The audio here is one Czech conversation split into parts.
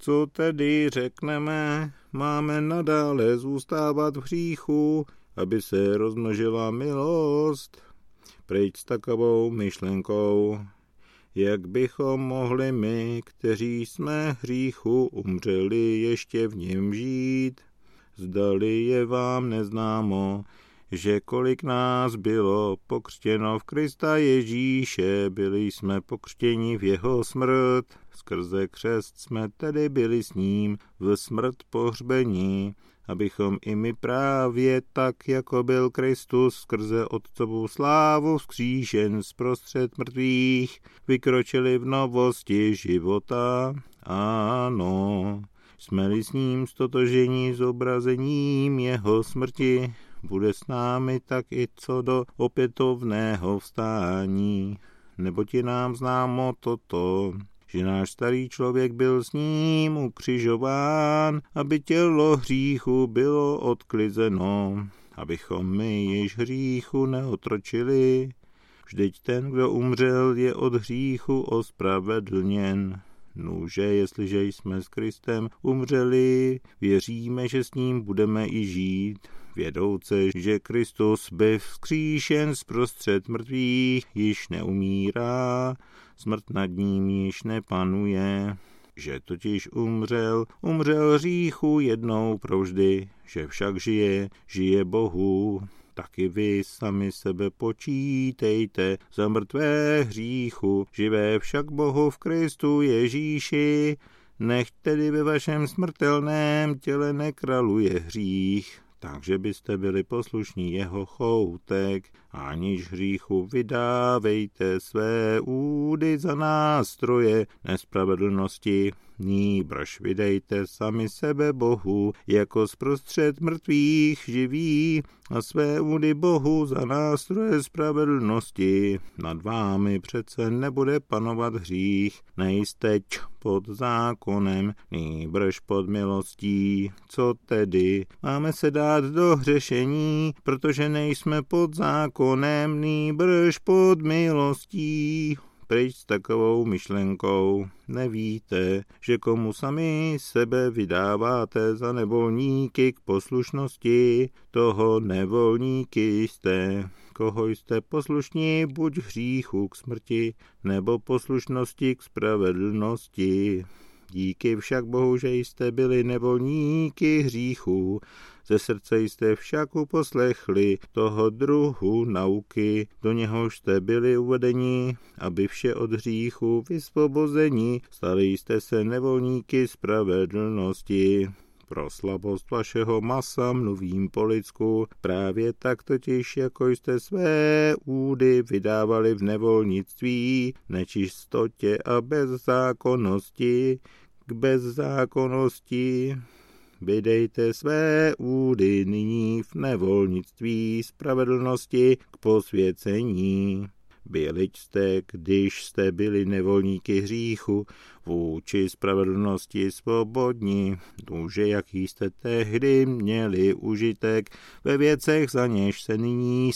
Co tedy řekneme? Máme nadále zůstávat v hříchu, aby se rozmnožila milost? Pryč s takovou myšlenkou. Jak bychom mohli my, kteří jsme hříchu umřeli, ještě v něm žít? Zdali je vám neznámo, že kolik nás bylo pokřtěno v Krista Ježíše, byli jsme pokřtěni v jeho smrt. Skrze křest jsme tedy byli s ním v smrt pohřbení, abychom i my právě tak, jako byl Kristus skrze Otcovu slávu vzkříšen zprostřed mrtvých, vykročili v novosti života. Ano, jsme-li s ním stotoženi zobrazením jeho smrti, bude s námi tak i co do opětovného vstání. Neboť je nám známo toto, že náš starý člověk byl s ním ukřižován, aby tělo hříchu bylo odklizeno, abychom my již hříchu neotročili. Vždyť ten, kdo umřel, je od hříchu ospravedlněn. Nuže, jestliže jsme s Kristem umřeli, věříme, že s ním budeme i žít. Vědouce, že Kristus byl vzkříšen zprostřed mrtvých, již neumírá, smrt nad ním již nepanuje. Že totiž umřel hříchu jednou provždy, že však žije Bohu. Taky vy sami sebe počítejte za mrtvé hříchu, živé však Bohu v Kristu Ježíši. Nechť tedy ve vašem smrtelném těle nekraluje hřích, takže byste byli poslušní jeho choutek, aniž hříchu vydávejte své údy za nástroje nespravedlnosti, nýbrž vydejte sami sebe Bohu jako zprostřed mrtvých živý a své údy Bohu za nástroje spravedlnosti. Nad vámi přece nebude panovat hřích, nejste pod zákonem, nýbrž pod milostí. Co tedy? Máme se dát do hřešení, protože nejsme pod zákonem, nýbrž pod milostí. Pryč s takovou myšlenkou. Nevíte, že komu sami sebe vydáváte za nevolníky k poslušnosti, toho nevolníky jste. Koho jste poslušní, buď hříchu k smrti, nebo poslušnosti k spravedlnosti. Díky však Bohu, že jste byli nevolníky hříchu, ze srdce jste však uposlechli toho druhu nauky, do něhož jste byli uvedeni, aby vše od hříchu vysvobozeni, stali jste se nevolníky spravedlnosti. Pro slabost vašeho masa mluvím po lidsku, právě tak totiž, jako jste své údy vydávali v nevolnictví, nečistotě a bezzákonnosti, k bezzákonnosti. Vydejte své údy nyní v nevolnictví spravedlnosti k posvěcení. Byliť jste, když jste byli nevolníky hříchu, vůči spravedlnosti svobodní, duže jaký jste tehdy měli užitek ve věcech, za něž se nyní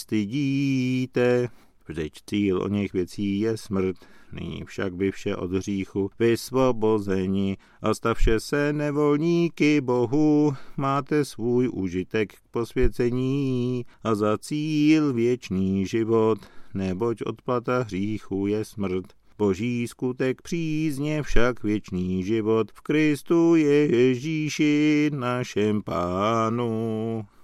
stydíte. Vždyť cíl o něch věcí je smrt, nyní však by vše od hříchu vysvobozeni a stavše se nevolníky Bohu, máte svůj užitek k posvěcení a za cíl věčný život, neboť odplata hříchu je smrt. Boží skutek přízně však věčný život v Kristu Ježíši našem Pánu.